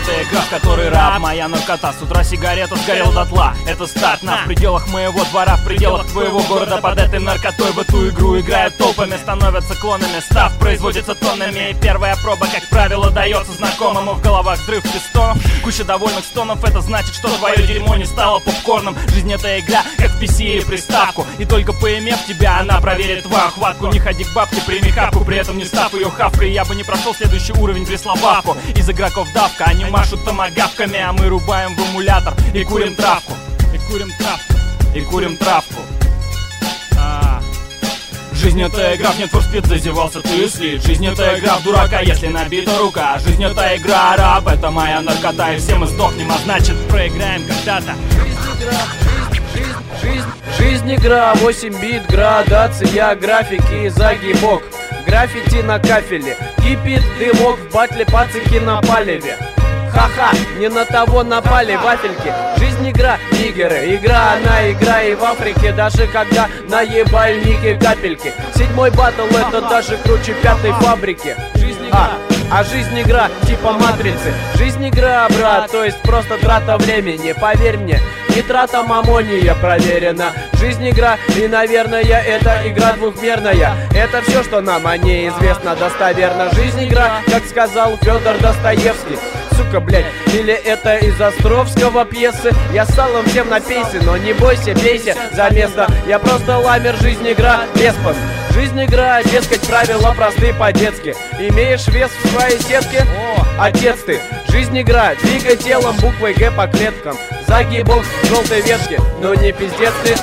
это игра, в которой раб. Моя наркота, с утра сигарета сгорела дотла. Это старт на в пределах моего двора, в пределах твоего города. Под этой наркотой в эту игру играют толпами, становятся клонами, став производится тоннами. И первая проба, как правило, дается знакомому. В головах взрыв пистонов, куча довольных стонов. Это значит, что твое дерьмо не стало попкорном. Жизнь это игра, как в PC или приставку. И только поимев тебя, она проверит твою охватку. Не ходи к бабке, прими хапку, при этом не став ее хавкой. Я бы не прошел следующий уровень при слабавку. Из игроков давка, они машут томагавками, а мы рубаем в эмулятор и курим травку. И курим травку. И курим травку. Жизнь это игра, в Need for Speed зазевался ты слит. Жизнь это игра в дурака, если набита рука. Жизнь это игра, раб, это моя наркота. И все мы сдохнем, а значит проиграем когда-то. Жизнь игра, 8 бит, градация, графики, загибок. Граффити на кафеле, кипит дымок в батле, пацики на палеве. Ха-ха, не на того напали вафельки. Жизнь игра, нигеры, игра она игра и в Африке. Даже когда на ебальнике капельки. 7-й батл это даже круче 5-й фабрики. Жизнь игра. А жизнь игра, типа матрицы. Жизнь игра, брат, то есть просто трата времени. Поверь мне, не трата мамония проверена. Жизнь игра, и, наверное, это игра двухмерная. Это все, что нам о ней известно достоверно. Жизнь игра, как сказал Федор Достоевский. Сука, блять, или это из Островского пьесы. Я ссал им всем на пейсы, но не бойся, бейся за место. Я просто ламер, жизнь игра, беспон. Жизнь игра, дескать, правила простые по-детски. Имеешь вес в своей сетке? Отец ты. Жизнь игра, двигай телом буквой Г по клеткам. Загибок в желтой ветке, но не пиздец ты.